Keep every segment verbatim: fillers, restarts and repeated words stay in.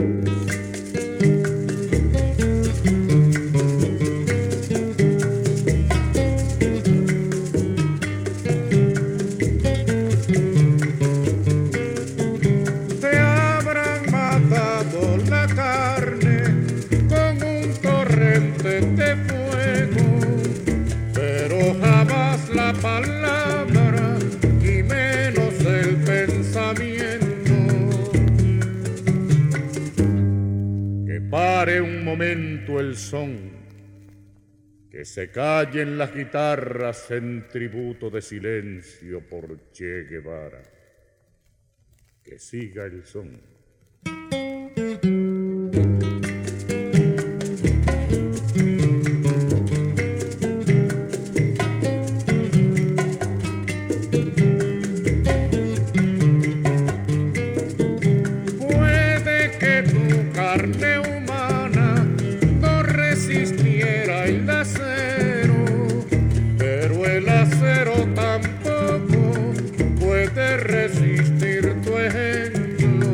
Te habrán matado la carne con un torrente de fuego, pero jamás la palabra y menos el pensamiento. Que pare un momento el son, que se callen las guitarras en tributo de silencio por Che Guevara. Que siga el son. Puede que tu carne humana no resistiera el acero, pero el acero tampoco puede resistir tu ejemplo.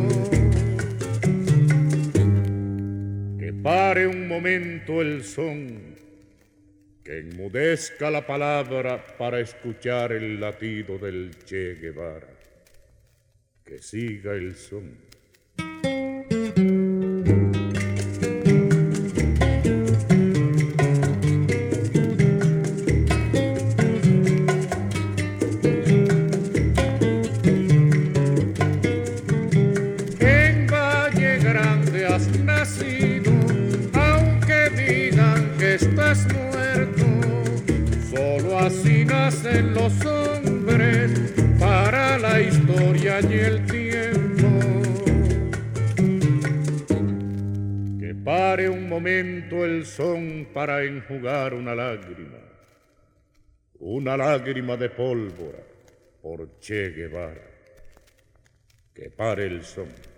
Que pare un momento el son, que enmudezca la palabra para escuchar el latido del Che Guevara. Que siga el son. En Valle Grande has nacido, aunque digan que estás muerto. Solo así nacen los hombres para la historia y el tiempo. Que pare un momento el son para enjugar una lágrima, una lágrima de pólvora por Che Guevara. Que pare el son.